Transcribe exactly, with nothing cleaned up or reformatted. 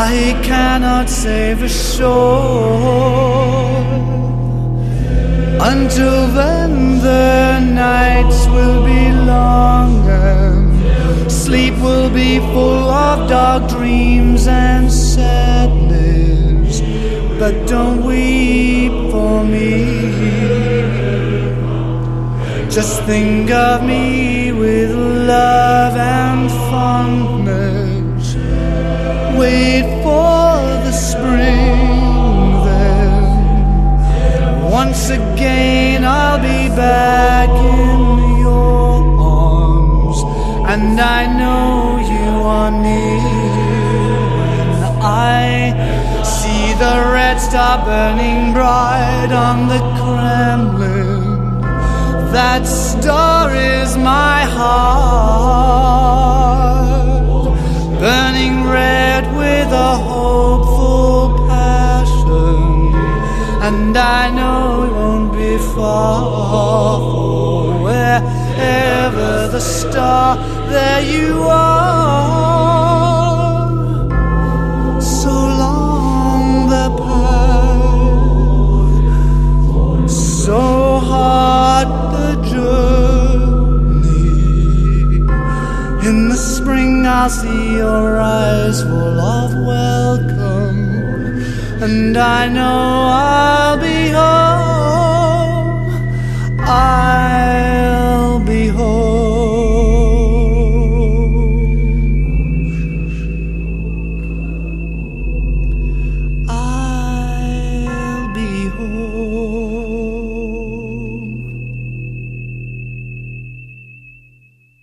I cannot save a shore. Until then the nights will be long and sleep will be full of dark dreams and sadness. But don't weep for me. Just think of me with love and fondness. Wait for the spring, then once again I'll be back in your arms. And I know you are near when I see the red star burning bright on the Kremlin. That star is my heart, burning red with a hopeful passion. And I know it won't be far, for wherever the star, there you are. So long the path, so hard the journey. In the spring I'll see your eyes full of welcome, and I know I'll be home. I